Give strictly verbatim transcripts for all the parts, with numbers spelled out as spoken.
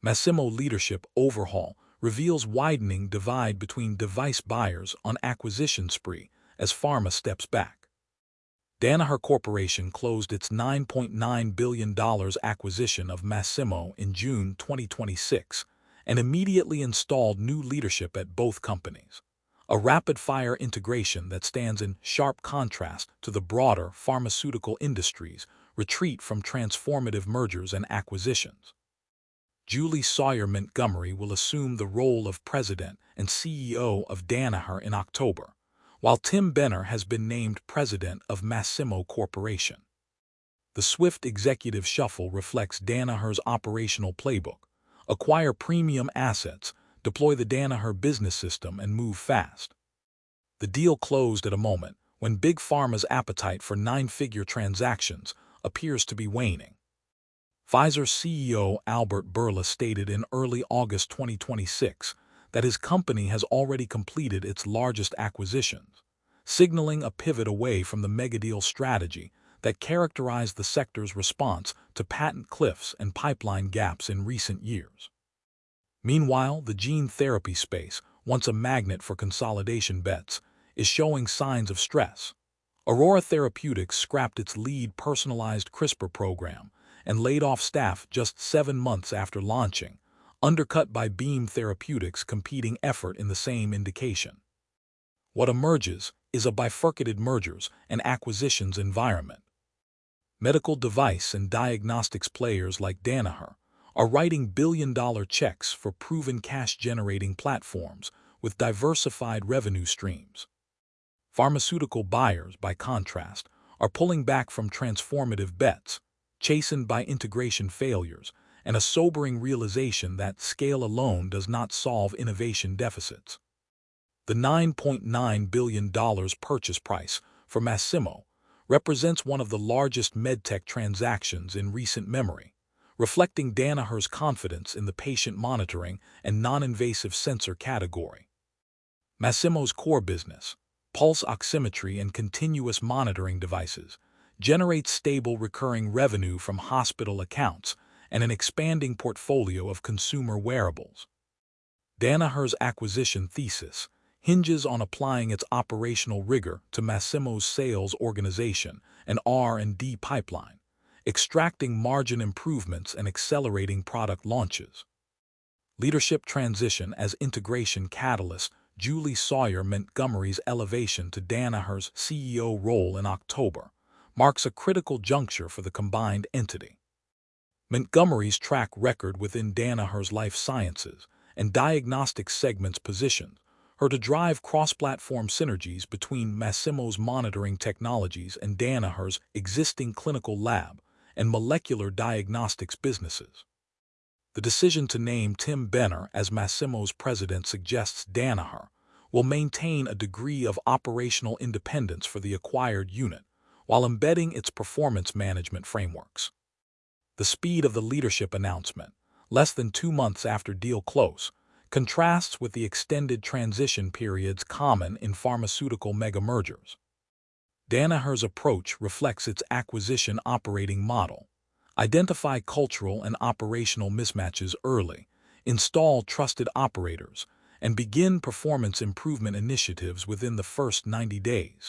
Masimo leadership overhaul reveals widening divide between device buyers on acquisition spree as pharma steps back. Danaher Corporation closed its nine point nine billion dollars acquisition of Masimo in June twenty twenty-six and immediately installed new leadership at both companies, a rapid-fire integration that stands in sharp contrast to the broader pharmaceutical industry's retreat from transformative mergers and acquisitions. Julie Sawyer Montgomery will assume the role of president and C E O of Danaher in October, while Tim Benner has been named president of Masimo Corporation. The swift executive shuffle reflects Danaher's operational playbook: acquire premium assets, deploy the Danaher business system, and move fast. The deal closed at a moment when Big Pharma's appetite for nine-figure transactions appears to be waning. Pfizer C E O Albert Bourla stated in early August twenty twenty-six that his company has already completed its largest acquisitions, signaling a pivot away from the megadeal strategy that characterized the sector's response to patent cliffs and pipeline gaps in recent years. Meanwhile, the gene therapy space, once a magnet for consolidation bets, is showing signs of stress. Aurora Therapeutics scrapped its lead personalized CRISPR program and laid off staff just seven months after launching, undercut by Beam Therapeutics' competing effort in the same indication. What emerges is a bifurcated mergers and acquisitions environment. Medical device and diagnostics players like Danaher are writing billion-dollar checks for proven cash-generating platforms with diversified revenue streams. Pharmaceutical buyers, by contrast, are pulling back from transformative bets, chastened by integration failures and a sobering realization that scale alone does not solve innovation deficits. The nine point nine billion dollars purchase price for Masimo represents one of the largest medtech transactions in recent memory, reflecting Danaher's confidence in the patient monitoring and non-invasive sensor category. Masimo's core business, pulse oximetry and continuous monitoring devices, generates stable recurring revenue from hospital accounts and an expanding portfolio of consumer wearables. Danaher's acquisition thesis hinges on applying its operational rigor to Masimo's sales organization and R and D pipeline, extracting margin improvements and accelerating product launches. Leadership transition as integration catalyst. Julie Sawyer Montgomery's elevation to Danaher's C E O role in October marks a critical juncture for the combined entity. Montgomery's track record within Danaher's life sciences and diagnostics segments positions her to drive cross-platform synergies between Masimo's monitoring technologies and Danaher's existing clinical lab and molecular diagnostics businesses. The decision to name Tim Benner as Masimo's president suggests Danaher will maintain a degree of operational independence for the acquired unit, while embedding its performance management frameworks. The speed of the leadership announcement, less than two months after deal close, contrasts with the extended transition periods common in pharmaceutical mega-mergers. Danaher's approach reflects its acquisition operating model: identify cultural and operational mismatches early, install trusted operators, and begin performance improvement initiatives within the first ninety days.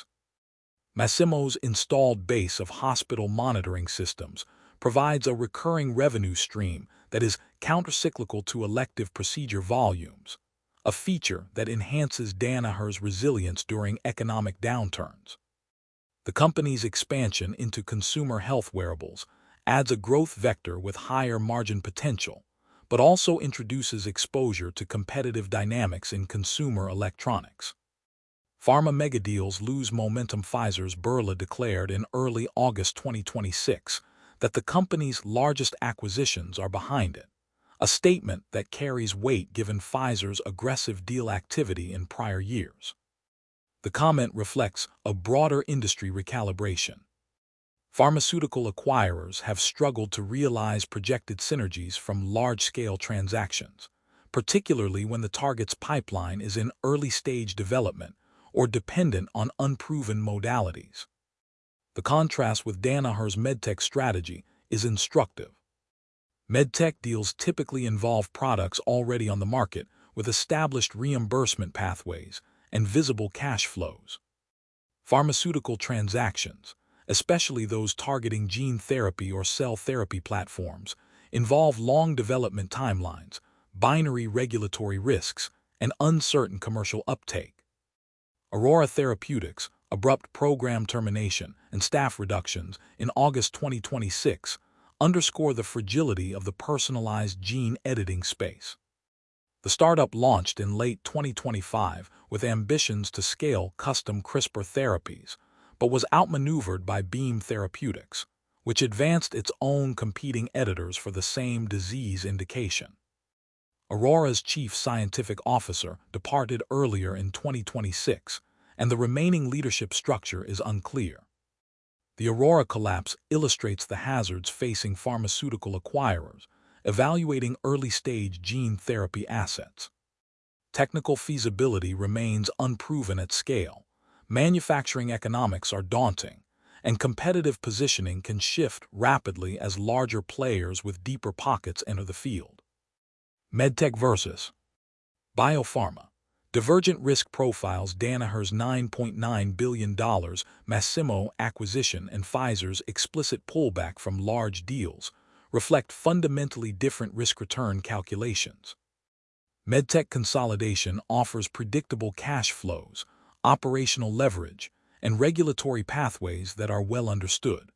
Masimo's installed base of hospital monitoring systems provides a recurring revenue stream that is countercyclical to elective procedure volumes, a feature that enhances Danaher's resilience during economic downturns. The company's expansion into consumer health wearables adds a growth vector with higher margin potential, but also introduces exposure to competitive dynamics in consumer electronics. Pharma megadeals lose momentum. Pfizer's Bourla declared in early August twenty twenty-six that the company's largest acquisitions are behind it, a statement that carries weight given Pfizer's aggressive deal activity in prior years. The comment reflects a broader industry recalibration. Pharmaceutical acquirers have struggled to realize projected synergies from large-scale transactions, particularly when the target's pipeline is in early-stage development or dependent on unproven modalities. The contrast with Danaher's medtech strategy is instructive. Medtech deals typically involve products already on the market with established reimbursement pathways and visible cash flows. Pharmaceutical transactions, especially those targeting gene therapy or cell therapy platforms, involve long development timelines, binary regulatory risks, and uncertain commercial uptake. Aurora Therapeutics' abrupt program termination and staff reductions in August twenty twenty-six underscore the fragility of the personalized gene editing space. The startup launched in late twenty twenty-five with ambitions to scale custom CRISPR therapies, but was outmaneuvered by Beam Therapeutics, which advanced its own competing editors for the same disease indication. Aurora's chief scientific officer departed earlier in twenty twenty-six, and the remaining leadership structure is unclear. The Aurora collapse illustrates the hazards facing pharmaceutical acquirers evaluating early-stage gene therapy assets. Technical feasibility remains unproven at scale, manufacturing economics are daunting, and competitive positioning can shift rapidly as larger players with deeper pockets enter the field. Medtech versus Biopharma. Divergent risk profiles. Danaher's nine point nine billion dollars Masimo acquisition and Pfizer's explicit pullback from large deals reflect fundamentally different risk-return calculations. Medtech consolidation offers predictable cash flows, operational leverage, and regulatory pathways that are well understood.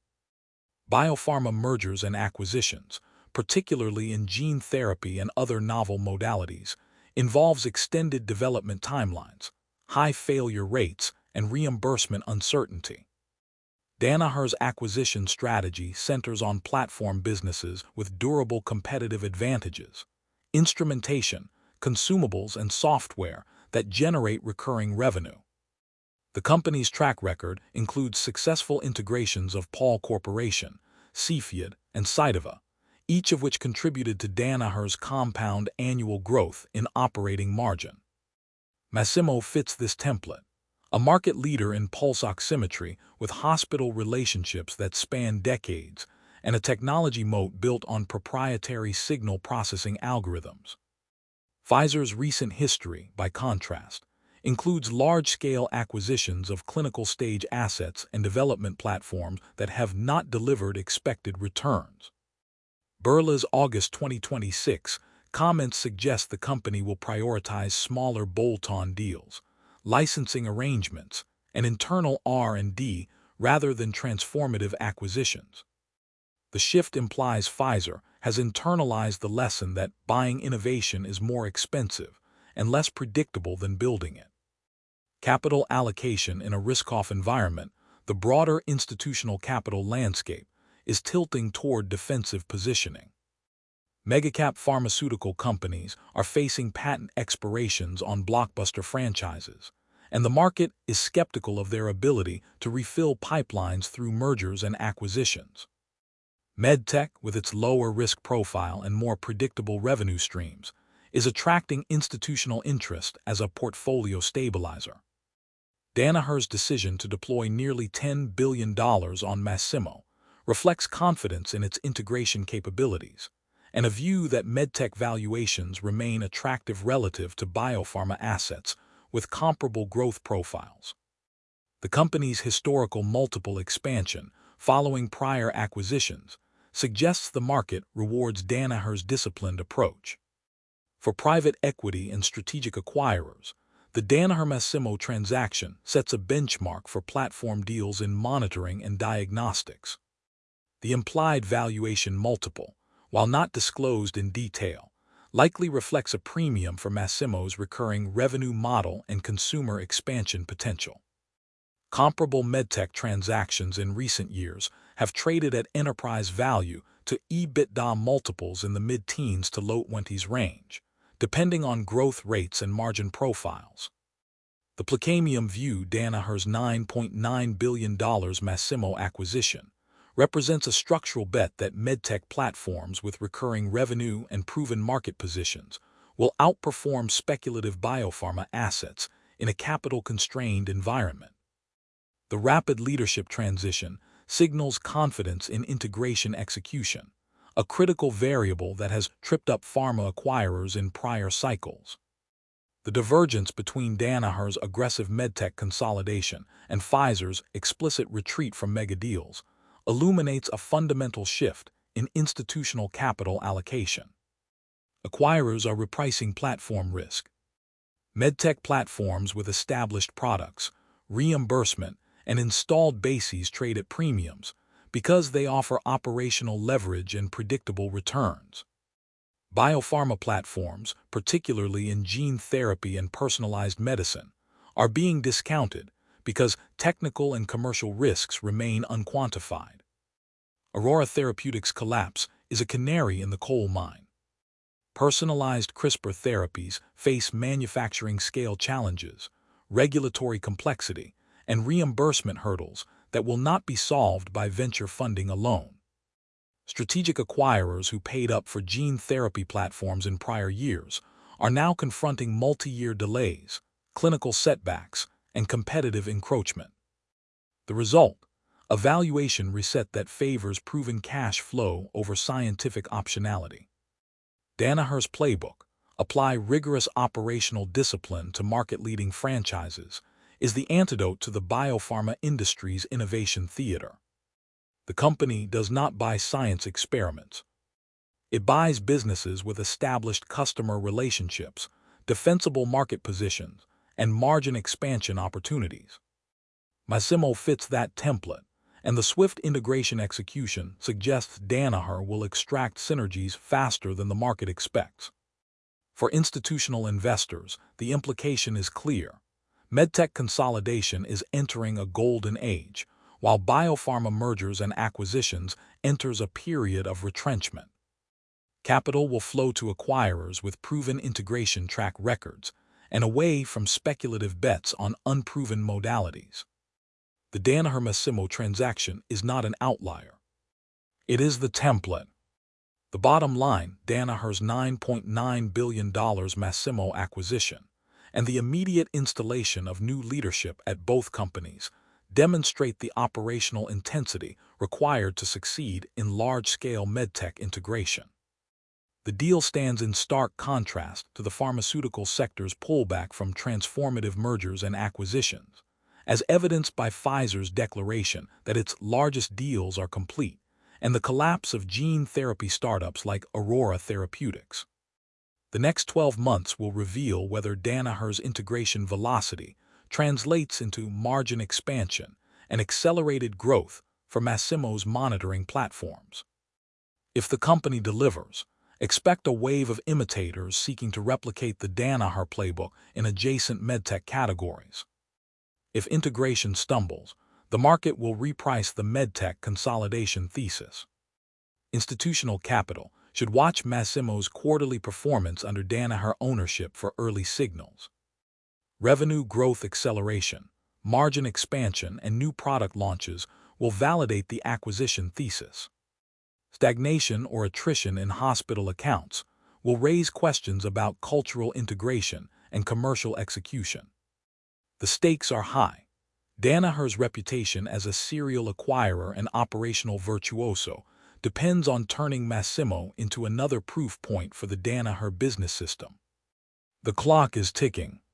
Biopharma mergers and acquisitions, particularly in gene therapy and other novel modalities, involves extended development timelines, high failure rates, and reimbursement uncertainty. Danaher's acquisition strategy centers on platform businesses with durable competitive advantages, instrumentation, consumables, and software that generate recurring revenue. The company's track record includes successful integrations of Pall Corporation, Cepheid, and Cytiva, each of which contributed to Danaher's compound annual growth in operating margin. Masimo fits this template, a market leader in pulse oximetry with hospital relationships that span decades and a technology moat built on proprietary signal processing algorithms. Pfizer's recent history, by contrast, includes large-scale acquisitions of clinical-stage assets and development platforms that have not delivered expected returns. Birla's August twenty twenty-six comments suggest the company will prioritize smaller bolt-on deals, licensing arrangements, and internal R and D rather than transformative acquisitions. The shift implies Pfizer has internalized the lesson that buying innovation is more expensive and less predictable than building it. Capital allocation in a risk-off environment, the broader institutional capital landscape, is tilting toward defensive positioning. Megacap pharmaceutical companies are facing patent expirations on blockbuster franchises, and the market is skeptical of their ability to refill pipelines through mergers and acquisitions. Medtech, with its lower risk profile and more predictable revenue streams, is attracting institutional interest as a portfolio stabilizer. Danaher's decision to deploy nearly ten billion dollars on Masimo reflects confidence in its integration capabilities and a view that medtech valuations remain attractive relative to biopharma assets with comparable growth profiles. The company's historical multiple expansion following prior acquisitions suggests the market rewards Danaher's disciplined approach. For private equity and strategic acquirers, the Danaher-Masimo transaction sets a benchmark for platform deals in monitoring and diagnostics. The implied valuation multiple, while not disclosed in detail, likely reflects a premium for Masimo's recurring revenue model and consumer expansion potential. Comparable medtech transactions in recent years have traded at enterprise value to EBITDA multiples in the mid-teens to low twenties range, depending on growth rates and margin profiles. The Placamium view Danaher's nine point nine billion dollars Masimo acquisition represents a structural bet that medtech platforms with recurring revenue and proven market positions will outperform speculative biopharma assets in a capital-constrained environment. The rapid leadership transition signals confidence in integration execution, a critical variable that has tripped up pharma acquirers in prior cycles. The divergence between Danaher's aggressive medtech consolidation and Pfizer's explicit retreat from megadeals illuminates a fundamental shift in institutional capital allocation. Acquirers are repricing platform risk. Medtech platforms with established products, reimbursement, and installed bases trade at premiums because they offer operational leverage and predictable returns. Biopharma platforms, particularly in gene therapy and personalized medicine, are being discounted because technical and commercial risks remain unquantified. Aurora Therapeutics' collapse is a canary in the coal mine. Personalized CRISPR therapies face manufacturing scale challenges, regulatory complexity, and reimbursement hurdles that will not be solved by venture funding alone. Strategic acquirers who paid up for gene therapy platforms in prior years are now confronting multi-year delays, clinical setbacks, and competitive encroachment. The result: a valuation reset that favors proven cash flow over scientific optionality. Danaher's playbook, apply rigorous operational discipline to market-leading franchises, is the antidote to the biopharma industry's innovation theater. The company does not buy science experiments. It buys businesses with established customer relationships, defensible market positions, and margin expansion opportunities. Masimo fits that template, and the swift integration execution suggests Danaher will extract synergies faster than the market expects. For institutional investors, the implication is clear. Medtech consolidation is entering a golden age, while biopharma mergers and acquisitions enters a period of retrenchment. Capital will flow to acquirers with proven integration track records and away from speculative bets on unproven modalities. The Danaher-Masimo transaction is not an outlier. It is the template. The bottom line: Danaher's nine point nine billion dollars Masimo acquisition and the immediate installation of new leadership at both companies demonstrate the operational intensity required to succeed in large-scale medtech integration. The deal stands in stark contrast to the pharmaceutical sector's pullback from transformative mergers and acquisitions, as evidenced by Pfizer's declaration that its largest deals are complete and the collapse of gene therapy startups like Aurora Therapeutics. The next twelve months will reveal whether Danaher's integration velocity translates into margin expansion and accelerated growth for Masimo's monitoring platforms. If the company delivers, expect a wave of imitators seeking to replicate the Danaher playbook in adjacent medtech categories. If integration stumbles, the market will reprice the medtech consolidation thesis. Institutional capital should watch Masimo's quarterly performance under Danaher ownership for early signals. Revenue growth acceleration, margin expansion, and new product launches will validate the acquisition thesis. Stagnation or attrition in hospital accounts will raise questions about cultural integration and commercial execution. The stakes are high. Danaher's reputation as a serial acquirer and operational virtuoso depends on turning Masimo into another proof point for the Danaher business system. The clock is ticking.